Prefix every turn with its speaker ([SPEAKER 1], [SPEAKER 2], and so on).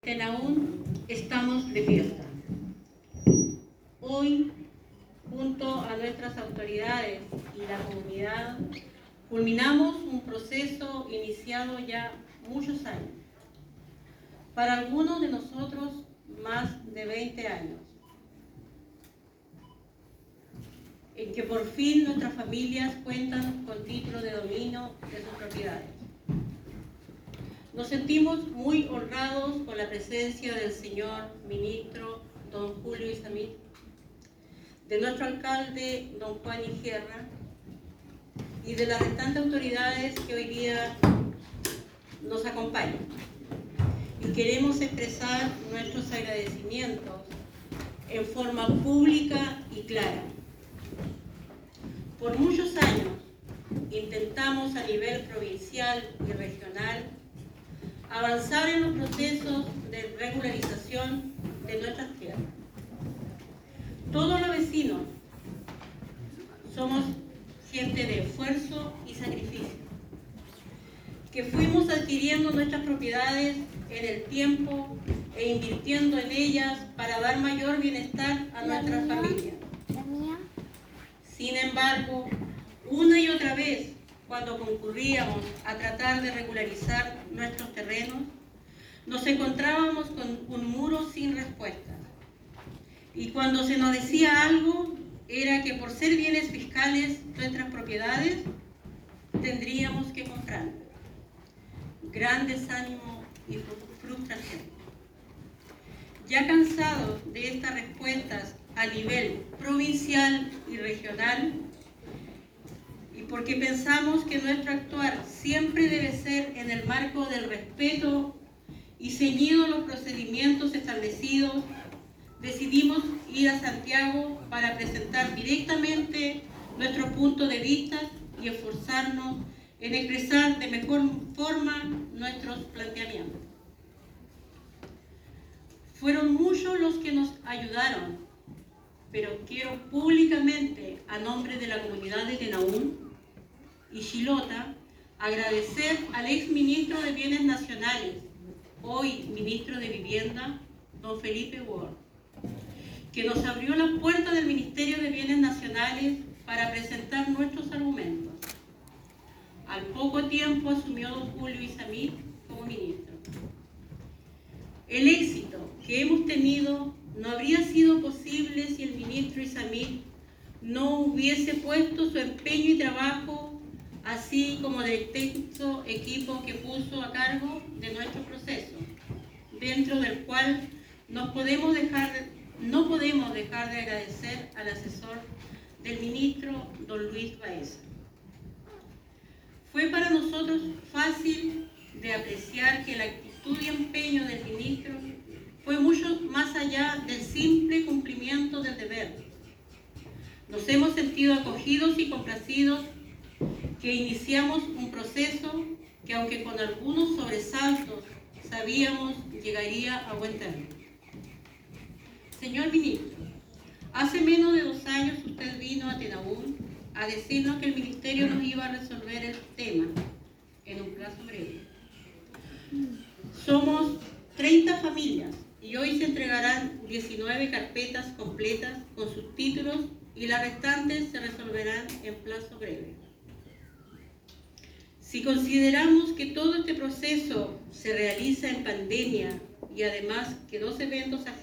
[SPEAKER 1] Tenaún estamos de fiesta. Hoy, junto a nuestras autoridades y la comunidad, culminamos un proceso iniciado ya muchos años. Para algunos de nosotros, más de 20 años. En que por fin nuestras familias cuentan con título de dominio de sus propiedades. Nos sentimos muy honrados con la presencia del señor ministro don Julio Izammit, de nuestro alcalde don Juan Igerra y de las restantes autoridades que hoy día nos acompañan. Y queremos expresar nuestros agradecimientos en forma pública y clara. Por muchos años intentamos a nivel provincial y regional avanzar en los procesos de regularización de nuestras tierras. Todos los vecinos somos gente de esfuerzo y sacrificio, que fuimos adquiriendo nuestras propiedades en el tiempo e invirtiendo en ellas para dar mayor bienestar a nuestras familias. Sin embargo, una y otra vez, cuando concurríamos a tratar de regularizar nuestros terrenos, nos encontrábamos con un muro sin respuesta. Y cuando se nos decía algo, era que por ser bienes fiscales nuestras propiedades, tendríamos que comprar. Gran desánimo y frustración. Ya cansados de estas respuestas a nivel provincial y regional, y porque pensamos que nuestro actuar siempre debe ser en el marco del respeto y ceñido los procedimientos establecidos, decidimos ir a Santiago para presentar directamente nuestro punto de vista y esforzarnos en expresar de mejor forma nuestros planteamientos. Fueron muchos los que nos ayudaron, pero quiero públicamente, a nombre de la comunidad de Tenaún y Chilota, agradecer al exministro de Bienes Nacionales, hoy ministro de Vivienda, don Felipe Ward, que nos abrió la puerta del Ministerio de Bienes Nacionales para presentar nuestros argumentos. Al poco tiempo asumió don Julio Izammit como ministro. El éxito que hemos tenido no habría sido posible si el ministro Izammit no hubiese puesto su empeño y trabajo, así como del extenso equipo que puso a cargo de nuestro proceso, dentro del cual no podemos dejar de agradecer al asesor del ministro don Luis Baeza. Fue para nosotros fácil de apreciar que la actitud y empeño del ministro fue mucho más allá del simple cumplimiento del deber. Nos hemos sentido acogidos y complacidos que iniciamos un proceso que, aunque con algunos sobresaltos, sabíamos llegaría a buen término. Señor ministro, hace menos de 2 años usted vino a Tenaún a decirnos que el ministerio nos iba a resolver el tema en un plazo breve. Somos 30 familias y hoy se entregarán 19 carpetas completas con sus títulos y las restantes se resolverán en plazo breve. Si consideramos que todo este proceso se realiza en pandemia y además que 2 eventos